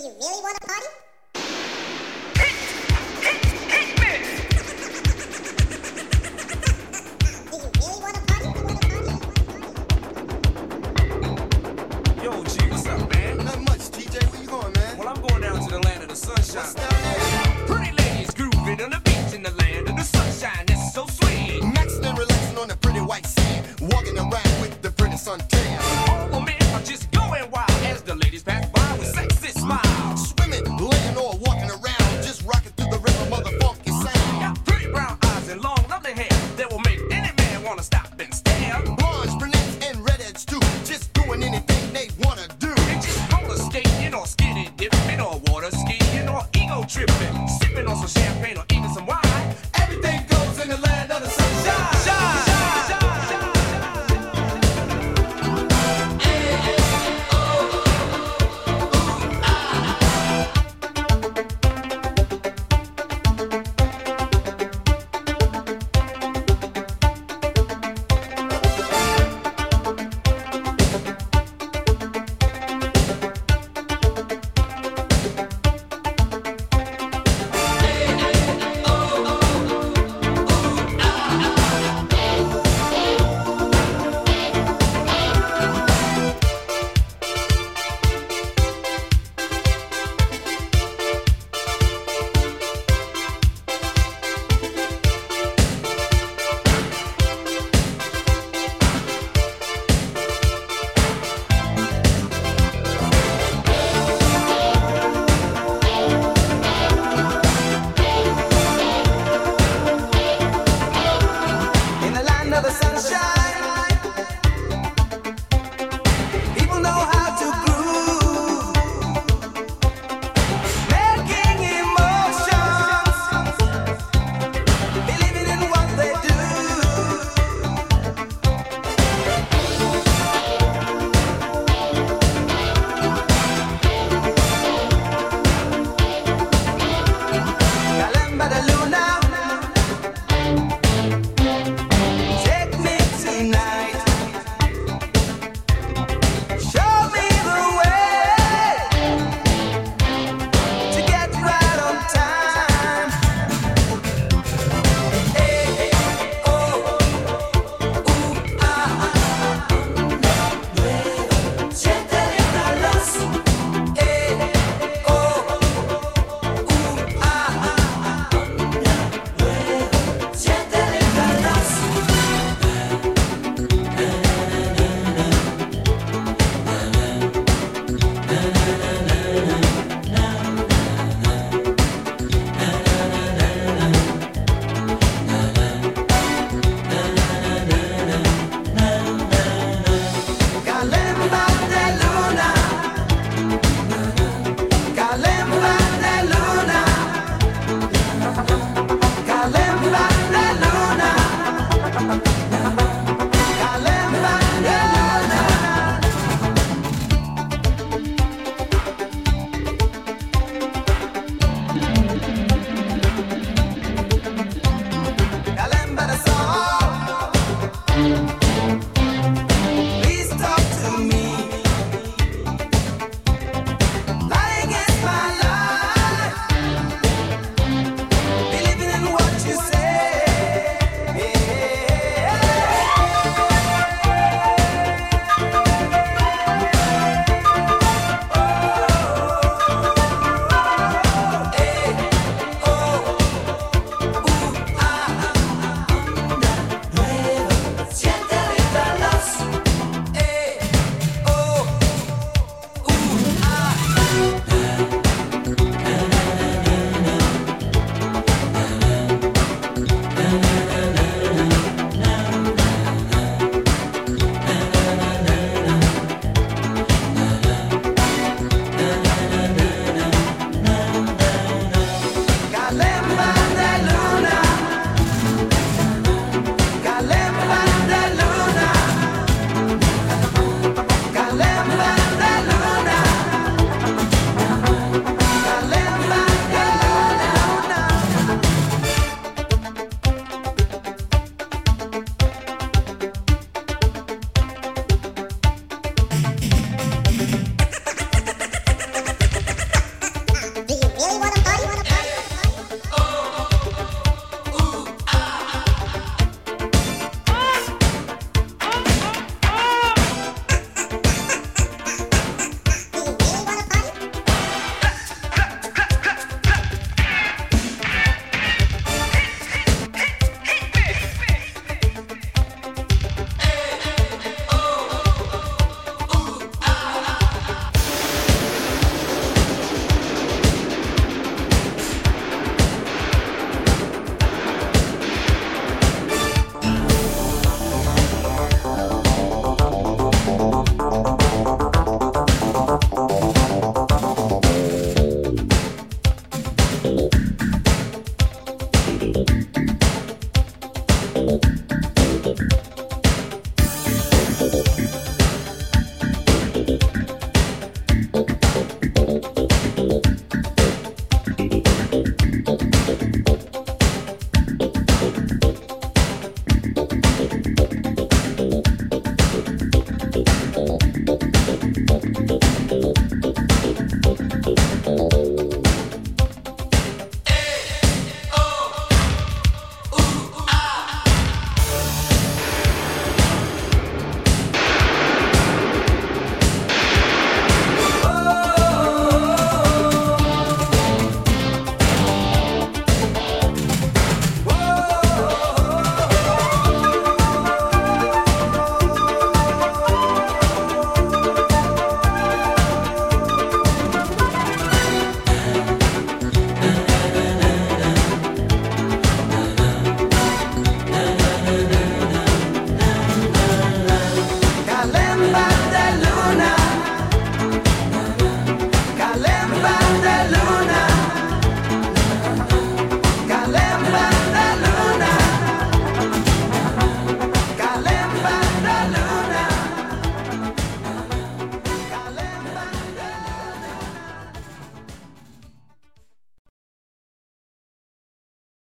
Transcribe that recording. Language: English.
you really want to party? Yo, G, what's up, man? Not much, TJ. Where you going, man? Well, I'm going down to the land of the sunshine. What's down there? Pretty ladies grooving on the beach in the land of the sunshine. That's so sweet. Maxing and relaxing on the pretty white sand. Walking around with the pretty suntan. All the men are just going wild as the ladies pass by with sexy smiles. Swimming, laying